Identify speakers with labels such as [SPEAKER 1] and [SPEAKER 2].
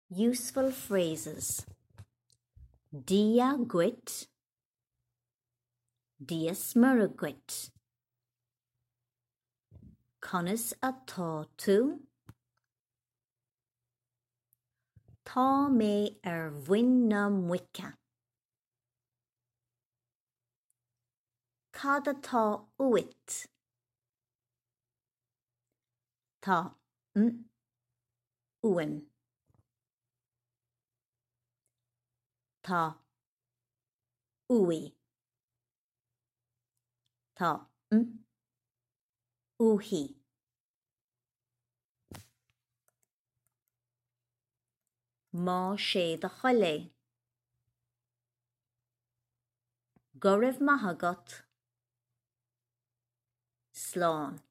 [SPEAKER 1] Useful phrases. Dia gwit, dia smyrgwit. Conas atá tú. Tá mé bhain na muice. Cad atá uait. Tá uaim. Tá uí. Tá uhi. Má sé de choilé. Go raibh maith agat. Slán.